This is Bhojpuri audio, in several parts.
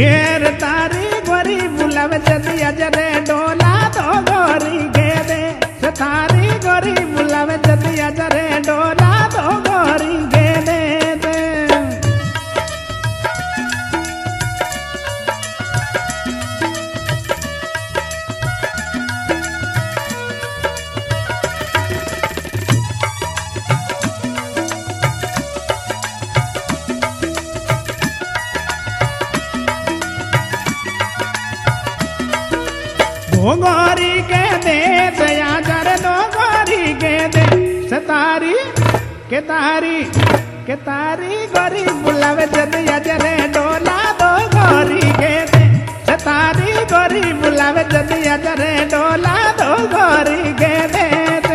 घेर तारी गोरी बुलावे जदिया जरे डोला दो गोरी घेरे तारी गोरी बुलावे जदिया जरे डोला दो गोरी घेरे दे दो गोरी के दे दया जरे दो गोरी के दे सतारी के तारी गोरी बुलावे जदिया जरे डोला दो गोरी के दे सतारी गोरी बुलावे जदिया जरे डोला दो गोरी के दे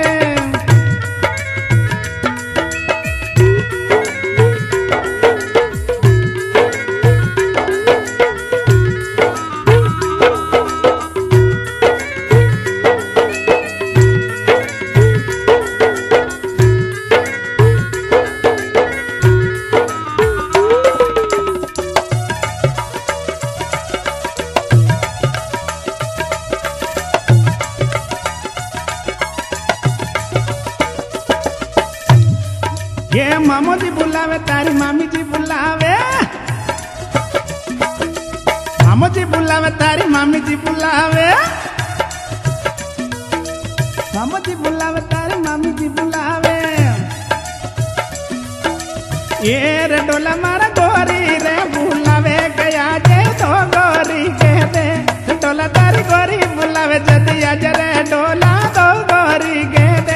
ये मामो जी बुलावे तारी मामी जी बुलावे मामो जी बुलावे तारी मामी जी बुलावे मामो जी बुलावे तारी मामी जी बुलावे ये रे डोला मारा गोरी रे बुलावे गया जे तो गोरी के दे डोला तारी गोरी बुलावे जदिया जरे डोला तो गोरी के दे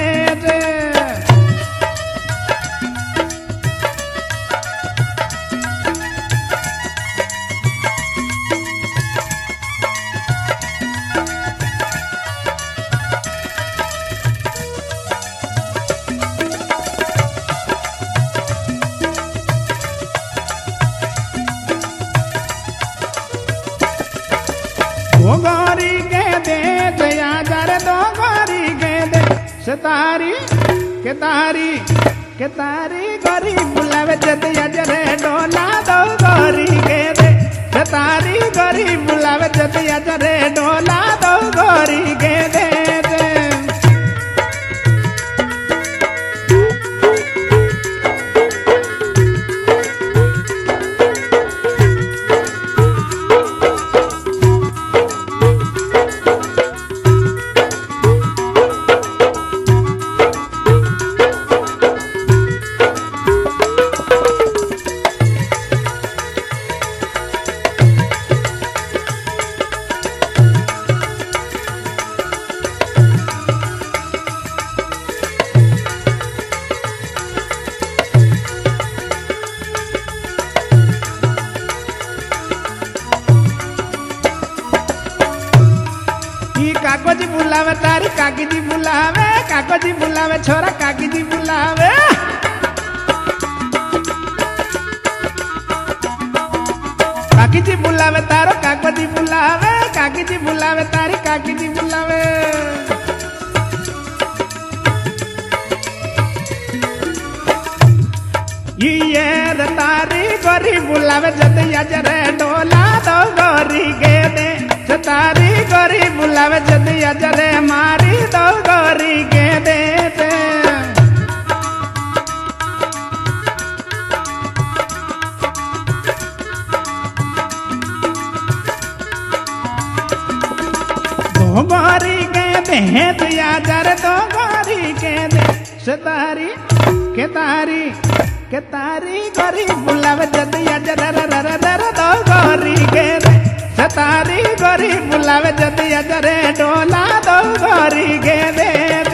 दो गोरी के दे दया जरे दो गोरी के दे सतारी के तारी गोरी बुलावे जदिया जरे डोला दो गोरी के दे सतारी गोरी बुलावे जदिया जरे डोला दो गोरी के दे काको जी बुलावे तारी काकी जी बुलावे काको जी बुलावे छोरा काकी जी बुलावे काकी जी बुलावे तारो काको जी बुलावे काकी जी बुलावे तारी काकी जी बुलावे ये रे तारी गोरी बुलावे जदिया जरे डोला दो गोरी के दे तारी गोरी बुलावे जदिया जरे मारी दो गोरी के दे दो गोरी के दे दिया जरे दो गोरी के दे सतारी के तारी गोरी बुलावे जदिया जरे दो गोरी के दे सतारी गोरी बुलावे जदिया जरे डोला दो गोरी के दे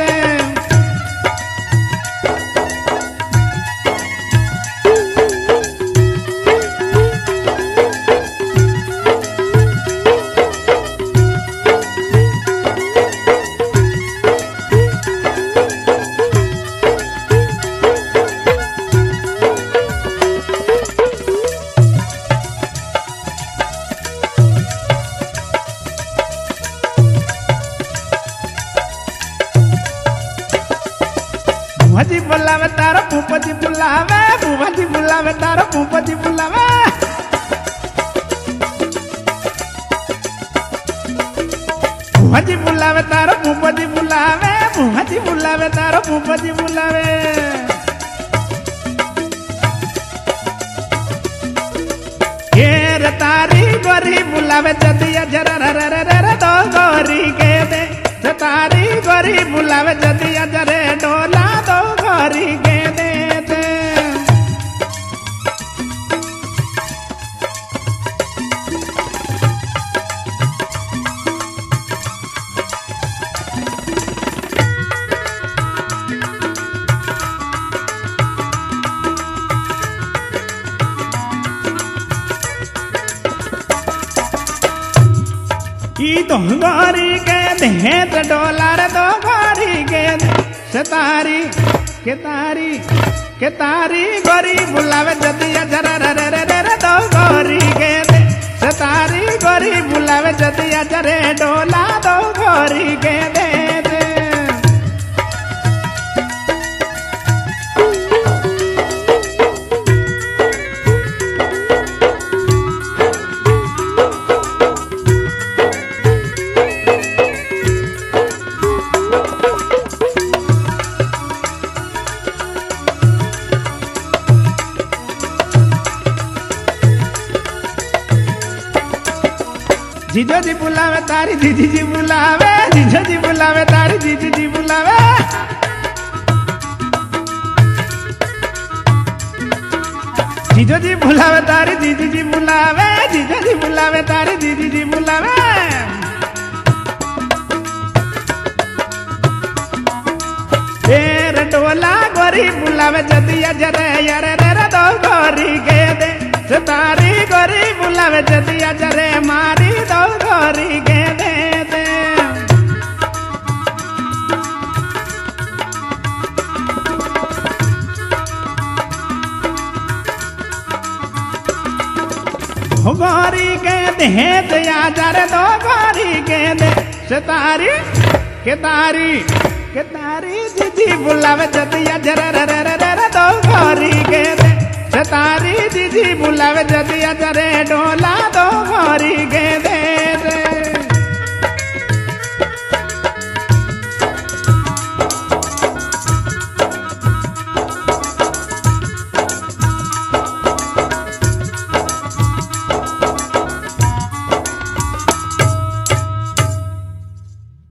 भजी बुलावे तारो भूपजी बुलावे भूपजी बुलावे तारो भूपजी बुलावे भूपजी बुलावे तारो भूपजी बुलावे, भूपजी बुलावे तारो भूपजी बुलावे। घेर तारी गोरी बुलावे जदिया जरा रे रे रे दो गोरी के दे। तारी गोरी बुलावे जदिया जरे डोला दो गोरी के दे। दो गोरी के दे तो डोला रे दो गोरी के दे। तारी के तारी गोरी बुलावे जदिया जरा रे रे रे रे दो गोरी के दे। तारी गोरी बुलावे जदिया जरे डोला दो गोरी के दे। जीजो जी बुलावे तारी जीजी जी बुलावे, जीजो जी बुलावे तारी जीजी जी बुलावे। जीजो जी बुलावे तारी जीजी जी बुलावे, जीजो जी बुलावे तारी जीजी जी बुलावे। तेरे डोला गोरी बुलावे जदिया जरे यारे रे रे दो गोरी के दे। तारी गोरी बुलावे जदिया जरे मारी दो गोरी के दे दे। गोरी के दे दया जरे दो गोरी के दे। तारी के तारी जीजी बुलावे जदिया जरे रे रे रे रे दो गोरी के दे। तारी जीजी बुलावे जदिया जरे डोला